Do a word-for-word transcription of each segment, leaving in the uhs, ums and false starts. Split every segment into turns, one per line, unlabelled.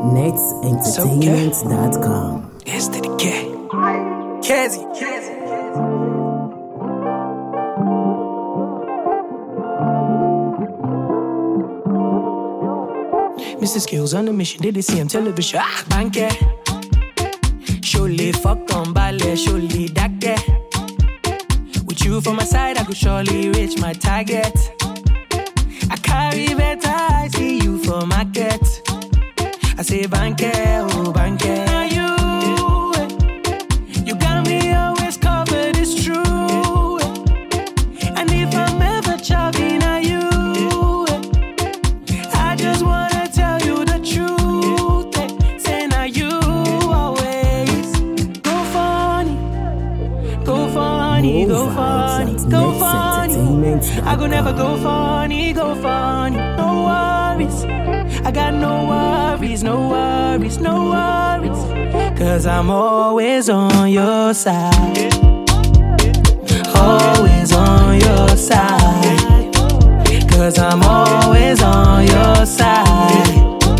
nets entertainment dot com.
S to the K. Kazzy. Mister Skills on the mission, did they see him television? Ah, banke. Surely fuck on ballet, surely that guy. With you for my side, I could surely reach my target. I carry better, I see you for market. I say banke, oh banke. Now you, you got me always covered, it's true. And if I'm ever chubby, now you, I just wanna tell you the truth. Say now you always go funny, go funny, go funny, go funny. I go never go funny, go funny. No worries, I got no worries, no worries, no worries. Cause I'm always on your side, always on your side. Cause I'm always on your side,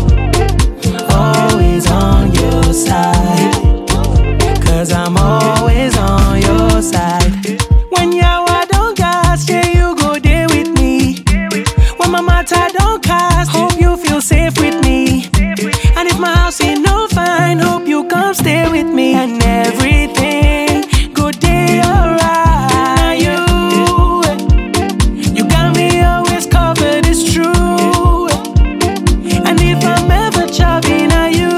always on your side. Cause I'm always on your side. When yawa don't gas, yeah, you go there with me. When my matter don't cast, hope you feel safe with me. And if my house ain't no fine, hope you come stay with me. And everything go day alright. You, you got me always covered, it's true. And if I'm ever chubby, now you,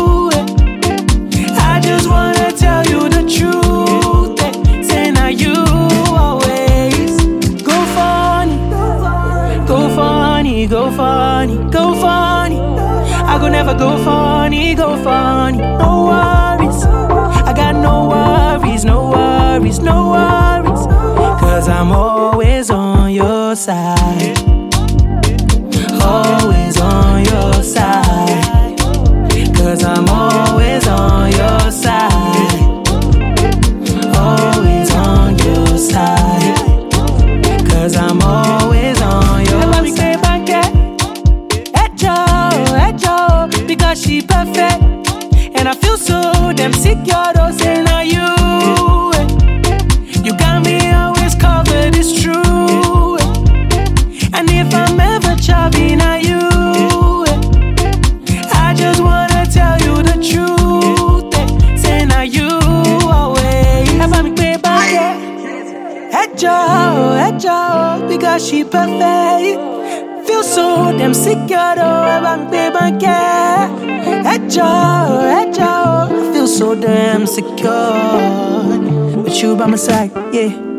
I just wanna tell you the truth. Say now you always go funny, go funny, go funny, go funny. I go never go funny, go funny. No worries, I got no worries, no worries, no worries. Cause I'm always on your side, always on your side. Cause I'm always on your side, always on your side. Cause I'm always on your side. Because she perfect, and I feel so damn secure. Don't say now you, you got me always covered, it's true. And if I'm ever chubby, now you, I just wanna tell you the truth. Say now you always have me pay back, hey Joe, hey Joe, because she perfect. Feel so damn secure, though, about baby, yeah. Hey Joe, hey Joe, I feel so damn secure with you by my side, yeah.